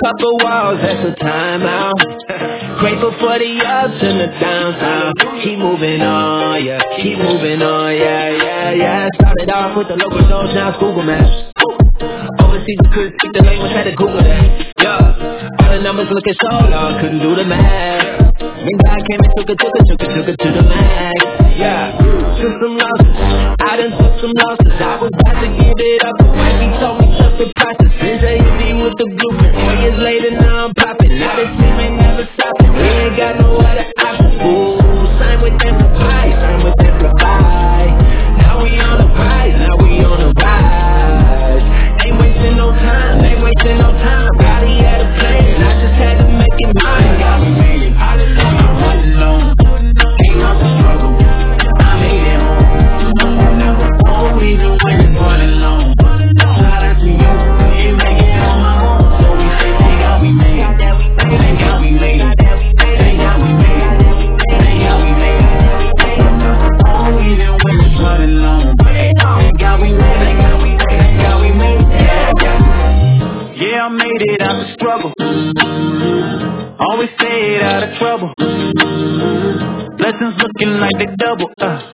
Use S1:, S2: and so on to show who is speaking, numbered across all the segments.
S1: couple walls, that's a timeout. Grateful for the ups and the downs now. Keep moving on, yeah. Keep moving on, yeah. Started off with the local shows, now it's Google Maps. Overseas couldn't speak the language, had to Google that. Yeah, all the numbers looking so long, couldn't do the math. When God came and took it to the max. Yeah, took some losses, I done took some losses. I was about to give it up, but Mikey told me trust the process. Since I hit me with the blueprint, 4 years later now I'm popping. Now this team ain't never stopping. We ain't got no other option. Ooh, sign with Amplify, sign with Amplify. Now we on the rise, now we on the rise. Ain't wasting no time, ain't wasting no time. Body had a plan, I just had to make it mine. Got me made it, hallelujah, running long. Ain't out the struggle, I made it home. Now oh, even when it's running long. Shout out to you, you make it on my own. So we say, thank God we made it, thank God we made it, thank God we made it, thank God we made it. Oh, even when it's running long. Thank God we made it, thank God we made it. Yeah, I made it out the struggle. Always stayed out of trouble. Blessings looking like they double.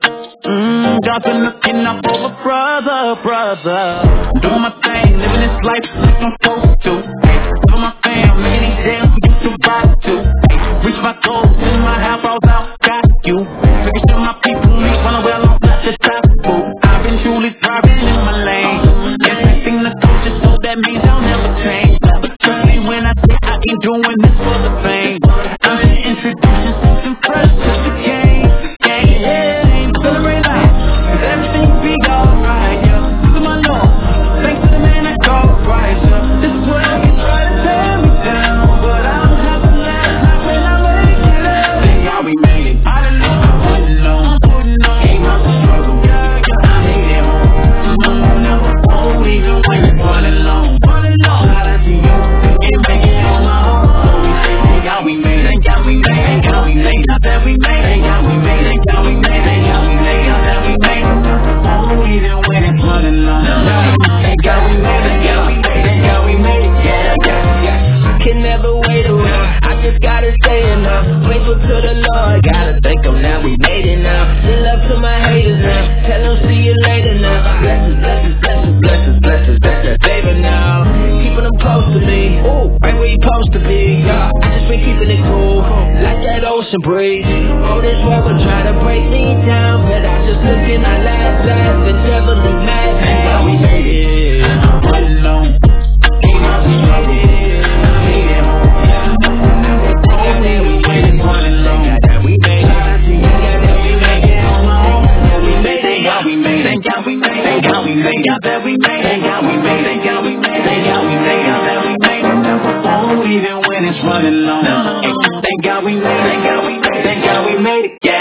S1: God's been looking out for a brother. Doing my thing, living this life like I'm supposed to. For my fam, making these jams for you to vibe to. Reach my goals, in my half hours out, got you. Making sure my people ain't running well on the top food. I've been truly thriving in my lane. Everything the coach is told, that means I'll never change. But trust me when I say I ain't doing this for the fame. I'm just introducing something fresh to the game. Hey, celebrate life, 'cause everything will be alright, yeah. This is my Lord, thanks to the man I call Christ, yeah. This is what I can try to tear me down, but I don't have to laugh like when I make it up. Thank God we made it, hallelujah, putting on, came out the struggle, I made it home. Now oh, even when it's running long. Shout out to you, you make it on my own. So we say, thank God we made it, thank God we made it, thank God we made it, that we made it, thank God we made it, thank God we made it, thank God we made it, that we made it. Oh, even when it's running long. Thank God we made it, thank God we made it, thank God we made it, yeah. I can never wait around, I just gotta stay enough. Grateful to the Lord, gotta thank Him now, we made it now. Send love to my haters now, tell them see you later now. Blessings, that's that favor now. Keeping them close to me, ooh, right where you supposed to be. Yeah, I just been keeping it cool, like that ocean breeze. Oh, this world will try to break me down, but I just look and I laugh and never look mad. Thank God we made it. I'm running long, ain't out the struggle, I made it home. Oh, there we made it running long. We made it. Thank God we made it. Thank God we made it. Thank God we made it. That we made it. Thank God we made it. Thank God we made it. Thank God we made it. That we made it. Oh, even when it's running long. Thank God we made it. Thank God we made it. Thank God we made it. Yeah.